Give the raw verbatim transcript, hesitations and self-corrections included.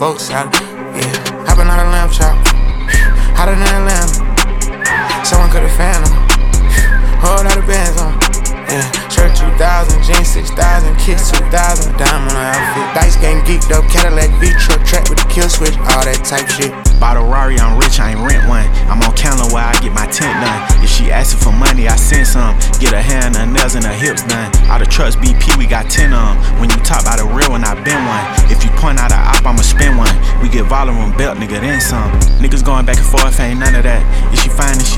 both sides, yeah. Hopping out a lamb chop, hotter than Atlanta. Someone could've found them. Whole lot of bands on, yeah. Shirt two thousand, jeans six thousand, kicks two thousand, dime on the outfit. Dice game geeked up, Cadillac V-truck, track with the kill switch, all that type shit. Bought a Rari, I'm rich, I ain't rent one. I'm on counter where I get my tent done. If she asking for money, I send some. Get her hair and her nails and her hips done. All the trucks B P, we got ten of them. When you talk about a real one, I been one. If you point out a op, I'ma spin one. We get volume on belt, nigga, then some. Niggas going back and forth, ain't none of that. If she fine and she